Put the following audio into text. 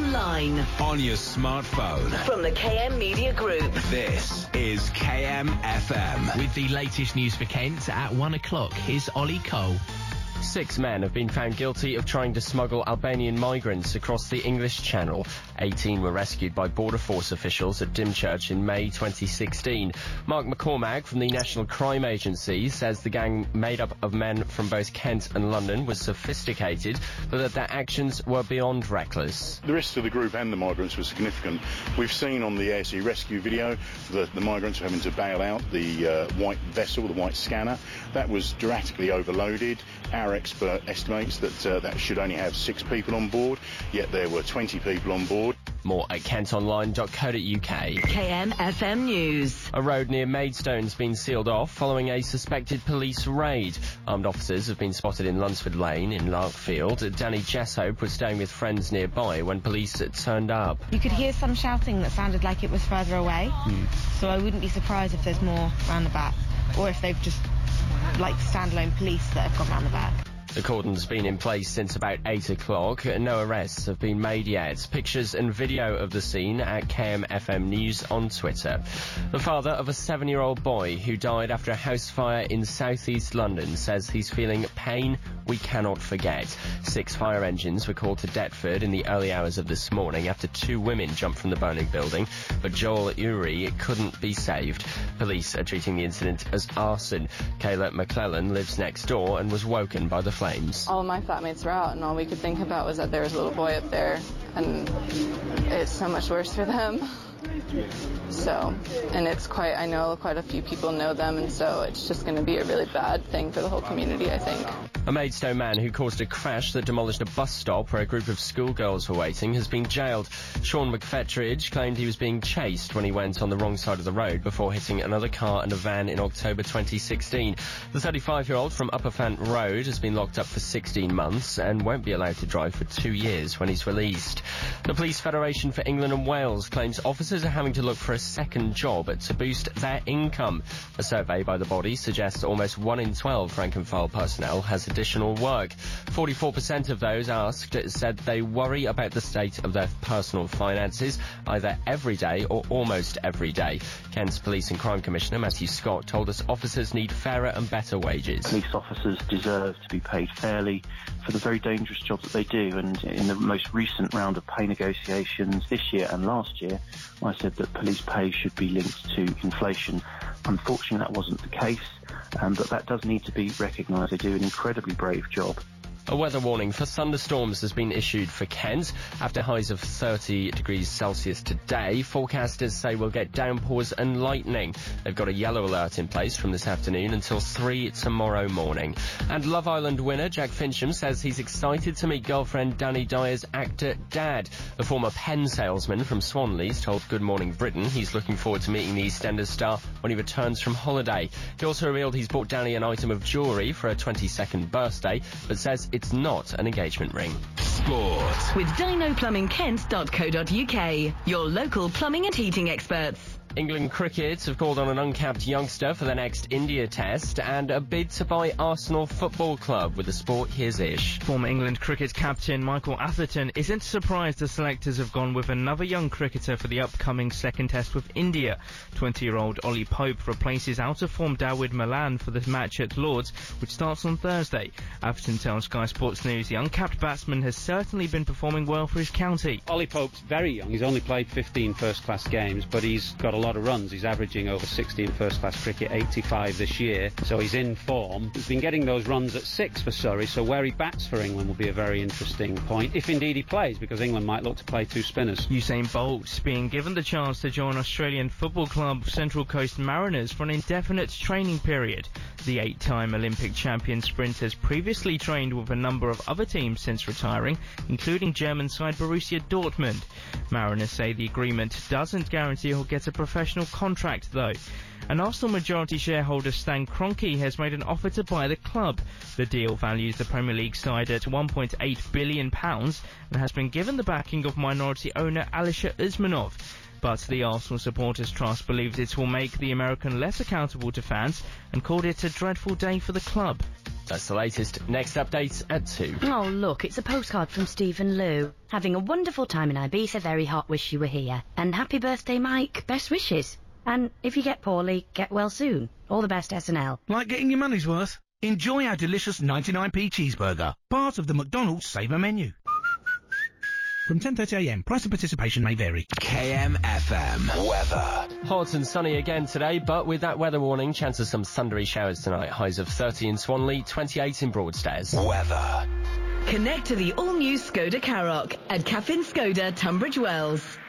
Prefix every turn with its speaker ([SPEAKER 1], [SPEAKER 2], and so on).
[SPEAKER 1] online,
[SPEAKER 2] on your smartphone.
[SPEAKER 1] From the KM Media Group.
[SPEAKER 2] This is KM FM.
[SPEAKER 3] With the latest news for Kent at 1 o'clock, here's Ollie Cole.
[SPEAKER 4] 6 men have been found guilty of trying to smuggle Albanian migrants across the English Channel. 18 were rescued by Border Force officials at Dymchurch in May 2016. Mark McCormack from the National Crime Agency says the gang, made up of men from both Kent and London, was sophisticated, but that their actions were beyond reckless.
[SPEAKER 5] The risk to the group and the migrants was significant. We've seen on the ASC rescue video that the migrants were having to bail out the white vessel, the white scanner. That was dramatically overloaded. Our expert estimates that that should only have 6 people on board, yet there were 20 people on board.
[SPEAKER 4] More at kentonline.co.uk.
[SPEAKER 1] KM FM News.
[SPEAKER 4] A road near Maidstone's been sealed off following a suspected police raid. Armed officers have been spotted in Lunsford Lane in Larkfield. Danny Jeshope was staying with friends nearby when police turned up.
[SPEAKER 6] You could hear some shouting that sounded like it was further away, so I wouldn't be surprised if there's more round the back, or if they've just like standalone police that have gone round the back.
[SPEAKER 4] The cordon's been in place since about 8 o'clock. No arrests have been made yet. Pictures and video of the scene at KMFM News on Twitter. The father of a 7-year-old boy who died after a house fire in southeast London says he's feeling pain we cannot forget. 6 fire engines were called to Deptford in the early hours of this morning after 2 women jumped from the burning building, but Joel Uri couldn't be saved. Police are treating the incident as arson. Kayla McClellan lives next door and was woken by the flames.
[SPEAKER 7] All of my flatmates were out, and all we could think about was that there was a little boy up there, and it's so much worse for them. So, and it's I know quite a few people know them, and so it's just going to be a really bad thing for the whole community, I think.
[SPEAKER 4] A Maidstone man who caused a crash that demolished a bus stop where a group of schoolgirls were waiting has been jailed. Sean McFetridge claimed he was being chased when he went on the wrong side of the road before hitting another car and a van in October 2016. The 35-year-old from Upper Fant Road has been locked up for 16 months and won't be allowed to drive for 2 years when he's released. The Police Federation for England and Wales claims officers are having to look for a second job to boost their income. A survey by the body suggests almost 1 in 12 rank and file personnel has additional work. 44% of those asked said they worry about the state of their personal finances either every day or almost every day. Kent's Police and Crime Commissioner Matthew Scott told us officers need fairer and better wages.
[SPEAKER 8] Police officers deserve to be paid fairly for the very dangerous job that they do, and in the most recent round of pay negotiations this year and last year, I said that police pay should be linked to inflation. Unfortunately, that wasn't the case, but that does need to be recognised. They do an incredibly brave job.
[SPEAKER 4] A weather warning for thunderstorms has been issued for Kent. After highs of 30 degrees Celsius today, forecasters say we'll get downpours and lightning. They've got a yellow alert in place from this afternoon until 3 tomorrow morning. And Love Island winner Jack Fincham says he's excited to meet girlfriend Danny Dyer's actor dad. The former pen salesman from Swanleys told Good Morning Britain he's looking forward to meeting the EastEnders star when he returns from holiday. He also revealed he's bought Danny an item of jewellery for her 22nd birthday, but says it's not an engagement ring.
[SPEAKER 2] Sport.
[SPEAKER 1] With dinoplumbingkent.co.uk, your local plumbing and heating experts.
[SPEAKER 4] England cricket have called on an uncapped youngster for the next India test and a bid to buy Arsenal Football Club. With the sport, here's Ish.
[SPEAKER 9] Former England cricket captain Michael Atherton isn't surprised the selectors have gone with another young cricketer for the upcoming second test with India. 20-year-old Ollie Pope replaces out-of-form Dawid Malan for the match at Lord's, which starts on Thursday. Atherton tells Sky Sports News the uncapped batsman has certainly been performing well for his county.
[SPEAKER 10] Ollie Pope's very young. He's only played 15 first-class games, but he's got a lot of runs. He's averaging over 60 in first-class cricket, 85 this year, so he's in form. He's been getting those runs at 6 for Surrey, so where he bats for England will be a very interesting point, if indeed he plays, because England might look to play 2 spinners.
[SPEAKER 9] Usain Bolt being given the chance to join Australian football club Central Coast Mariners for an indefinite training period. The 8-time Olympic champion sprinter has previously trained with a number of other teams since retiring, including German side Borussia Dortmund. Mariners say the agreement doesn't guarantee he'll get a professional contract, though. An Arsenal majority shareholder, Stan Kroenke, has made an offer to buy the club. The deal values the Premier League side at £1.8 billion and has been given the backing of minority owner Alisher Usmanov. But the Arsenal Supporters Trust believes it will make the American less accountable to fans and called it a dreadful day for the club.
[SPEAKER 4] That's the latest. Next update at 2.
[SPEAKER 11] Oh, look, it's a postcard from Stephen Lou. Having a wonderful time in Ibiza, very hot, wish you were here. And happy birthday, Mike. Best wishes. And if you get poorly, get well soon. All the best, SNL.
[SPEAKER 12] Like getting your money's worth? Enjoy our delicious 99p cheeseburger, part of the McDonald's Saver menu. From 10:30am, price of participation may vary.
[SPEAKER 2] KMFM weather.
[SPEAKER 4] Hot and sunny again today, but with that weather warning, chance of some thundery showers tonight. Highs of 30 in Swanley, 28 in Broadstairs.
[SPEAKER 2] Weather.
[SPEAKER 1] Connect to the all-new Skoda Karoq at Caffin Skoda, Tunbridge Wells.